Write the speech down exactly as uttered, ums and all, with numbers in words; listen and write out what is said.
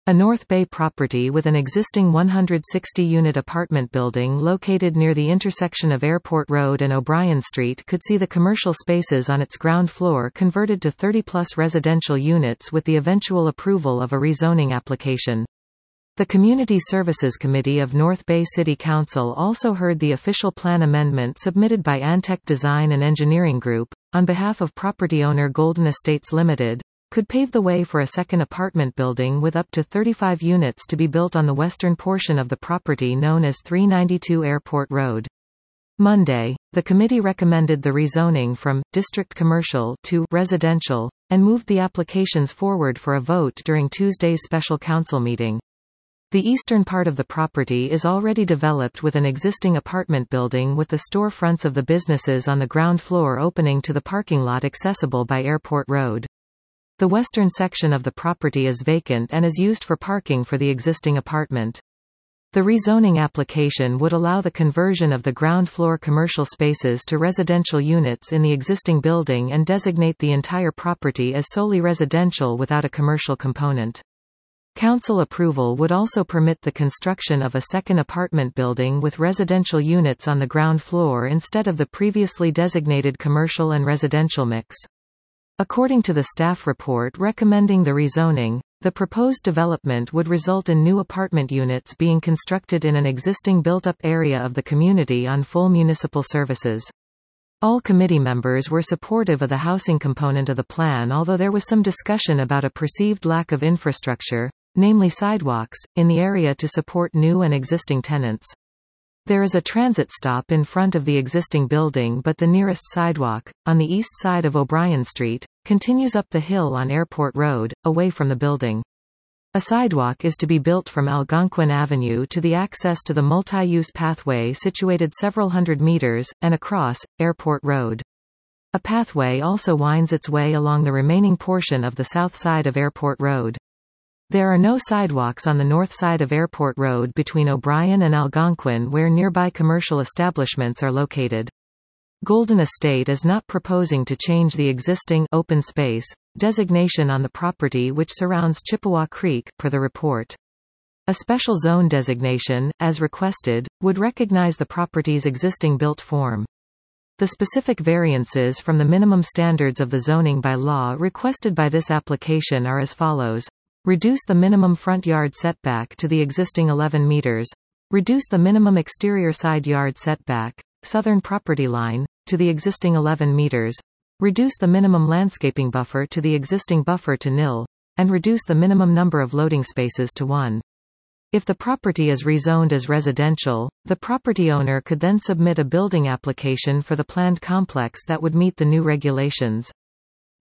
A North Bay property with an existing one hundred sixty unit apartment building located near the intersection of Airport Road and O'Brien Street could see the commercial spaces on its ground floor converted to thirty plus residential units with the eventual approval of a rezoning application. The Community Services Committee of North Bay City Council also heard the official plan amendment submitted by Antec Design and Engineering Group, on behalf of property owner Golden Estates Limited, could pave the way for a second apartment building with up to thirty-five units to be built on the western portion of the property known as three ninety-two Airport Road. Monday, the committee recommended the rezoning from district commercial to residential, and moved the applications forward for a vote during Tuesday's special council meeting. The eastern part of the property is already developed with an existing apartment building with the storefronts of the businesses on the ground floor opening to the parking lot accessible by Airport Road. The western section of the property is vacant and is used for parking for the existing apartment. The rezoning application would allow the conversion of the ground floor commercial spaces to residential units in the existing building and designate the entire property as solely residential without a commercial component. Council approval would also permit the construction of a second apartment building with residential units on the ground floor instead of the previously designated commercial and residential mix. According to the staff report recommending the rezoning, the proposed development would result in new apartment units being constructed in an existing built-up area of the community on full municipal services. All committee members were supportive of the housing component of the plan, although there was some discussion about a perceived lack of infrastructure, namely sidewalks, in the area to support new and existing tenants. There is a transit stop in front of the existing building, but the nearest sidewalk, on the east side of O'Brien Street, continues up the hill on Airport Road, away from the building. A sidewalk is to be built from Algonquin Avenue to the access to the multi-use pathway situated several hundred meters, and across, Airport Road. A pathway also winds its way along the remaining portion of the south side of Airport Road. There are no sidewalks on the north side of Airport Road between O'Brien and Algonquin where nearby commercial establishments are located. Golden Estate is not proposing to change the existing open space designation on the property which surrounds Chippewa Creek, per the report. A special zone designation, as requested, would recognize the property's existing built form. The specific variances from the minimum standards of the zoning by law requested by this application are as follows. Reduce the minimum front yard setback to the existing eleven meters. Reduce the minimum exterior side yard setback, southern property line, to the existing eleven meters. Reduce the minimum landscaping buffer to the existing buffer to nil. And reduce the minimum number of loading spaces to one. If the property is rezoned as residential, the property owner could then submit a building application for the planned complex that would meet the new regulations.